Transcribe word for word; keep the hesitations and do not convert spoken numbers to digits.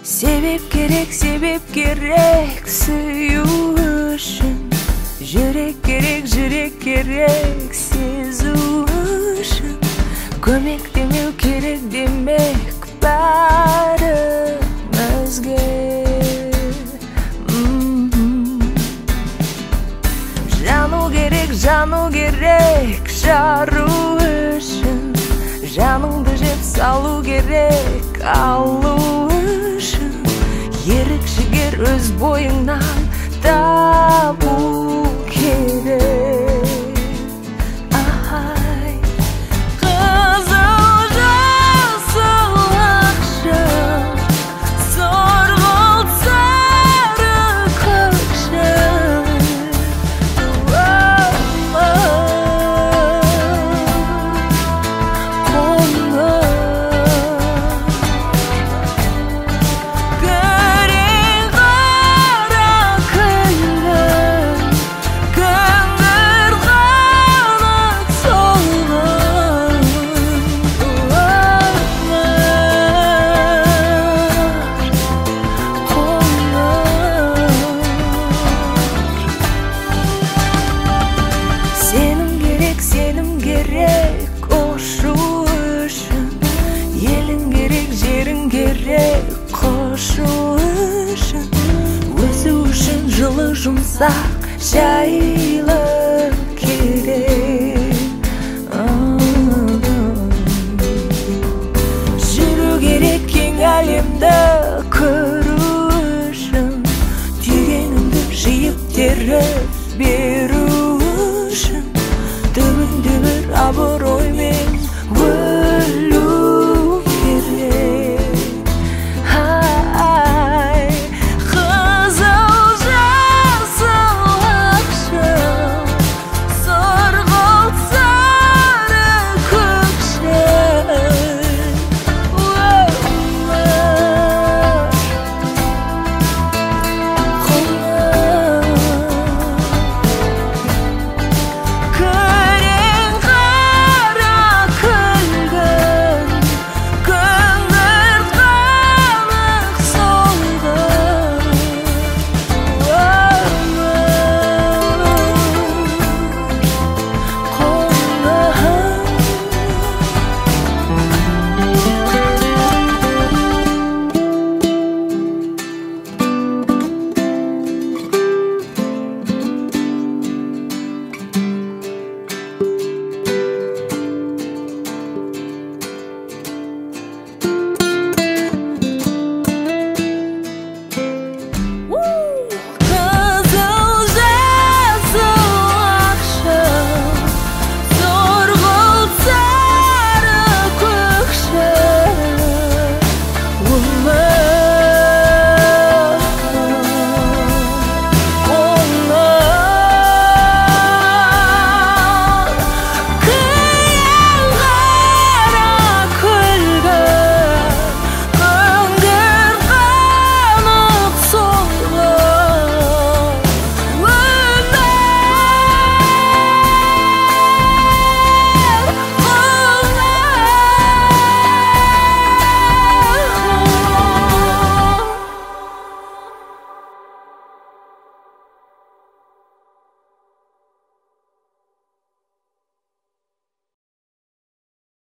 Себеп керек, себеп керек сүю үшін. Жүрек керек, жүрек керек сезу үшін. Көмек демеу керек демек бәрімізге. Жану керек, жану керек жару үшін. Жаныңды жеп салу керек алу үшін. Ерік жігер өз бойыңнан табу керек. Ай, қызыл жасыл ақшыл, сұрғылт сары көкшіл. Жылы жұмсақ жайлы керек. Жүру керек кең әлемді көру үшін. Түйгенімді жиып теріп беру үшін. Түбінде бір абырой